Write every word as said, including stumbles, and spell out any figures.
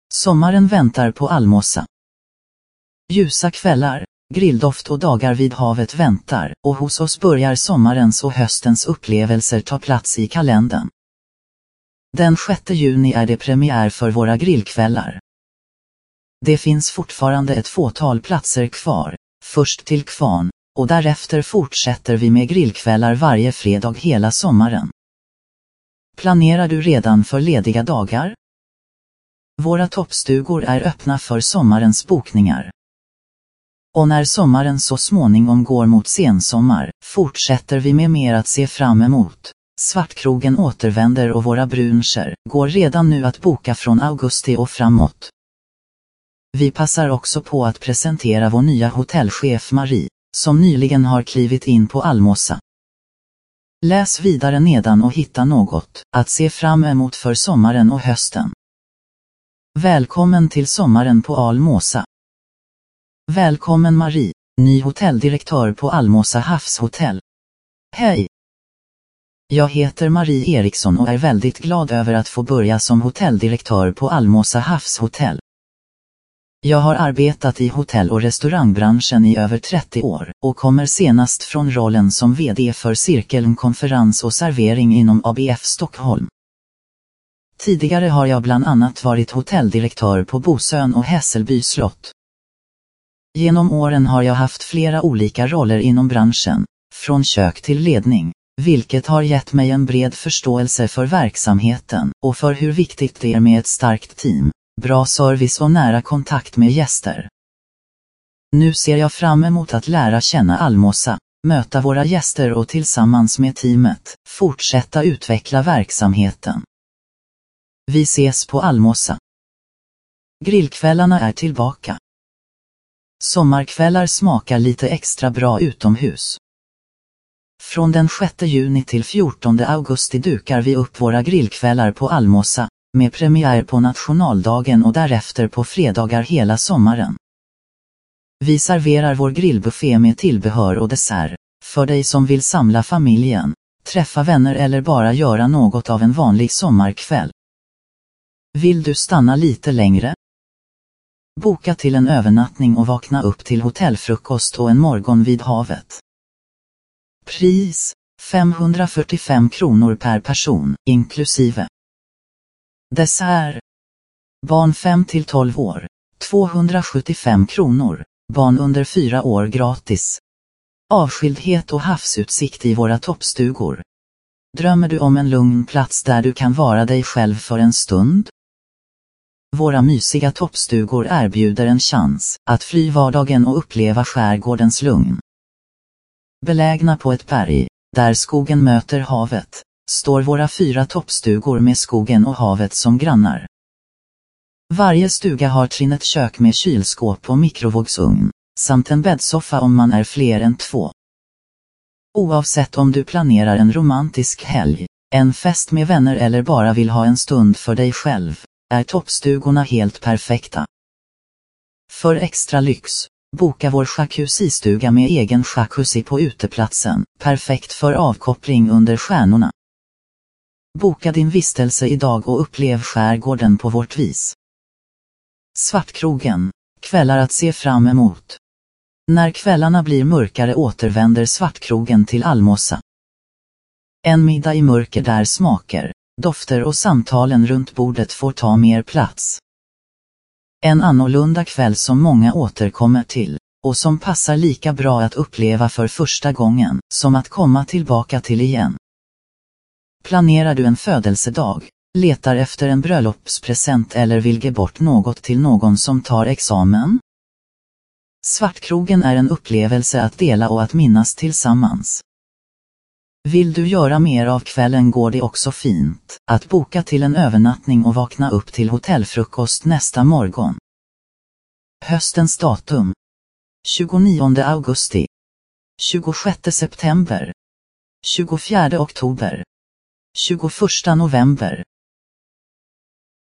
Sommaren väntar på Almåsa. Ljusa kvällar, grilldoft och dagar vid havet väntar, och hos oss börjar sommarens och höstens upplevelser ta plats i kalendern. Den sjätte juni är det premiär för våra grillkvällar. Det finns fortfarande ett fåtal platser kvar, först till kvarn, och därefter fortsätter vi med grillkvällar varje fredag hela sommaren. Planerar du redan för lediga dagar? Våra toppstugor är öppna för sommarens bokningar. Och när sommaren så småningom går mot sensommar, fortsätter vi med mer att se fram emot. Svartkrogen återvänder och våra bruncher går redan nu att boka från augusti och framåt. Vi passar också på att presentera vår nya hotellchef Marie, som nyligen har klivit in på Almåsa. Läs vidare nedan och hitta något att se fram emot för sommaren och hösten. Välkommen till sommaren på Almåsa. Välkommen Marie, ny hotelldirektör på Almåsa havshotell. Hej! Jag heter Marie Eriksson och är väldigt glad över att få börja som hotelldirektör på Almåsa havshotell. Jag har arbetat i hotell- och restaurangbranschen i över trettio år och kommer senast från rollen som vd för Cirkeln konferens och servering inom A B F Stockholm. Tidigare har jag bland annat varit hotelldirektör på Bosön och Hässelby slott. Genom åren har jag haft flera olika roller inom branschen, från kök till ledning, vilket har gett mig en bred förståelse för verksamheten och för hur viktigt det är med ett starkt team, bra service och nära kontakt med gäster. Nu ser jag fram emot att lära känna Almåsa, möta våra gäster och tillsammans med teamet fortsätta utveckla verksamheten. Vi ses på Almåsa. Grillkvällarna är tillbaka. Sommarkvällar smakar lite extra bra utomhus. Från den sjätte juni till fjortonde augusti dukar vi upp våra grillkvällar på Almåsa, med premiär på nationaldagen och därefter på fredagar hela sommaren. Vi serverar vår grillbuffé med tillbehör och dessert, för dig som vill samla familjen, träffa vänner eller bara göra något av en vanlig sommarkväll. Vill du stanna lite längre? Boka till en övernattning och vakna upp till hotellfrukost och en morgon vid havet. Pris, femhundrafyrtiofem kronor per person, inklusive. Dessert. Barn fem till tolv år, tvåhundrasjuttiofem kronor, barn under fyra år gratis. Avskildhet och havsutsikt i våra toppstugor. Drömmer du om en lugn plats där du kan vara dig själv för en stund? Våra mysiga toppstugor erbjuder en chans att fly vardagen och uppleva skärgårdens lugn. Belägna på ett berg, där skogen möter havet, står våra fyra toppstugor med skogen och havet som grannar. Varje stuga har trinnet kök med kylskåp och mikrovågsugn, samt en bäddsoffa om man är fler än två. Oavsett om du planerar en romantisk helg, en fest med vänner eller bara vill ha en stund för dig själv, är toppstugorna helt perfekta. För extra lyx, boka vår jacuzzi-stuga med egen jacuzzi på uteplatsen, perfekt för avkoppling under stjärnorna. Boka din vistelse idag och upplev skärgården på vårt vis. Svartkrogen, kvällar att se fram emot. När kvällarna blir mörkare återvänder Svartkrogen till Almåsa. En middag i mörker där smaker, dofter och samtalen runt bordet får ta mer plats. En annorlunda kväll som många återkommer till, och som passar lika bra att uppleva för första gången, som att komma tillbaka till igen. Planerar du en födelsedag, letar efter en bröllopspresent eller vill ge bort något till någon som tar examen? Svartkrogen är en upplevelse att dela och att minnas tillsammans. Vill du göra mer av kvällen går det också fint att boka till en övernattning och vakna upp till hotellfrukost nästa morgon. Höstens datum: tjugonionde augusti, tjugosjätte september, tjugofjärde oktober, tjugoförsta november,